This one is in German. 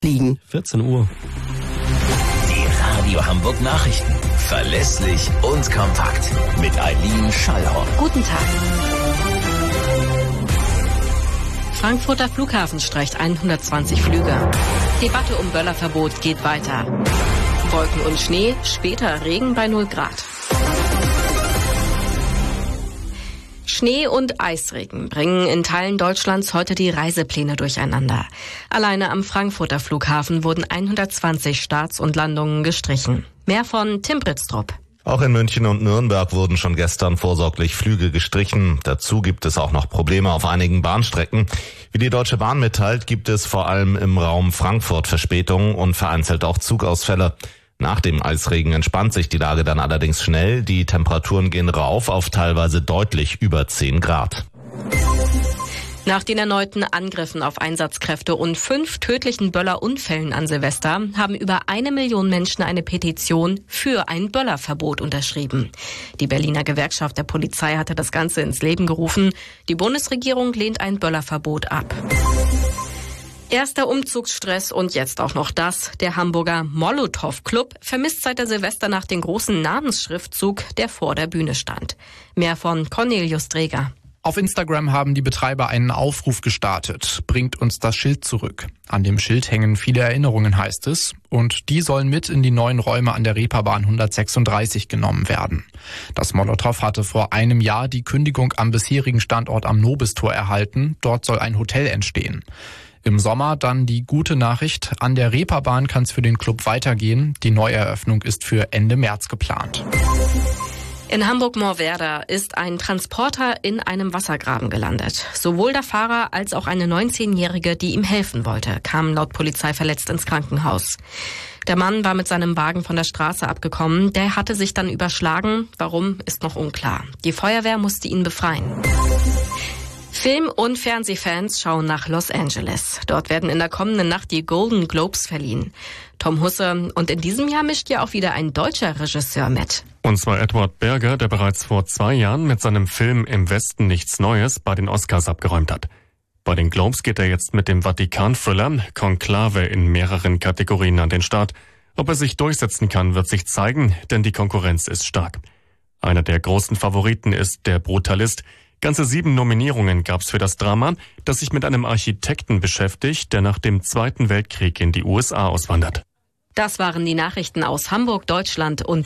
liegen. 14 Uhr. Die Radio Hamburg Nachrichten. Verlässlich und kompakt. Mit Eileen Schallhorn. Guten Tag. Frankfurter Flughafen streicht 120 Flüge. Debatte um Böllerverbot geht weiter. Wolken und Schnee, später Regen bei 0 Grad. Schnee und Eisregen bringen in Teilen Deutschlands heute die Reisepläne durcheinander. Alleine am Frankfurter Flughafen wurden 120 Starts und Landungen gestrichen. Mehr von Tim Britztrup. Auch in München und Nürnberg wurden schon gestern vorsorglich Flüge gestrichen. Dazu gibt es auch noch Probleme auf einigen Bahnstrecken. Wie die Deutsche Bahn mitteilt, gibt es vor allem im Raum Frankfurt Verspätungen und vereinzelt auch Zugausfälle. Nach dem Eisregen entspannt sich die Lage dann allerdings schnell. Die Temperaturen gehen rauf auf teilweise deutlich über 10 Grad. Nach den erneuten Angriffen auf Einsatzkräfte und 5 tödlichen Böllerunfällen an Silvester haben über 1 Million Menschen eine Petition für ein Böllerverbot unterschrieben. Die Berliner Gewerkschaft der Polizei hatte das Ganze ins Leben gerufen. Die Bundesregierung lehnt ein Böllerverbot ab. Erster Umzugsstress und jetzt auch noch das. Der Hamburger Molotow-Club vermisst seit der Silvesternacht den großen Namensschriftzug, der vor der Bühne stand. Mehr von Cornelius Dreger. Auf Instagram haben die Betreiber einen Aufruf gestartet. Bringt uns das Schild zurück. An dem Schild hängen viele Erinnerungen, heißt es. Und die sollen mit in die neuen Räume an der Reeperbahn 136 genommen werden. Das Molotow hatte vor einem Jahr die Kündigung am bisherigen Standort am Nobistor erhalten. Dort soll ein Hotel entstehen. Im Sommer dann die gute Nachricht. An der Reeperbahn kann es für den Club weitergehen. Die Neueröffnung ist für Ende März geplant. In Hamburg-Moorwerda ist ein Transporter in einem Wassergraben gelandet. Sowohl der Fahrer als auch eine 19-Jährige, die ihm helfen wollte, kamen laut Polizei verletzt ins Krankenhaus. Der Mann war mit seinem Wagen von der Straße abgekommen. Der hatte sich dann überschlagen. Warum, ist noch unklar. Die Feuerwehr musste ihn befreien. Film- und Fernsehfans schauen nach Los Angeles. Dort werden in der kommenden Nacht die Golden Globes verliehen. Tom Husse, und in diesem Jahr mischt ja auch wieder ein deutscher Regisseur mit. Und zwar Edward Berger, der bereits vor 2 Jahren mit seinem Film Im Westen nichts Neues bei den Oscars abgeräumt hat. Bei den Globes geht er jetzt mit dem Vatikan-Thriller Konklave in mehreren Kategorien an den Start. Ob er sich durchsetzen kann, wird sich zeigen, denn die Konkurrenz ist stark. Einer der großen Favoriten ist Der Brutalist. Ganze 7 Nominierungen gab's für das Drama, das sich mit einem Architekten beschäftigt, der nach dem Zweiten Weltkrieg in die USA auswandert. Das waren die Nachrichten aus Hamburg, Deutschland und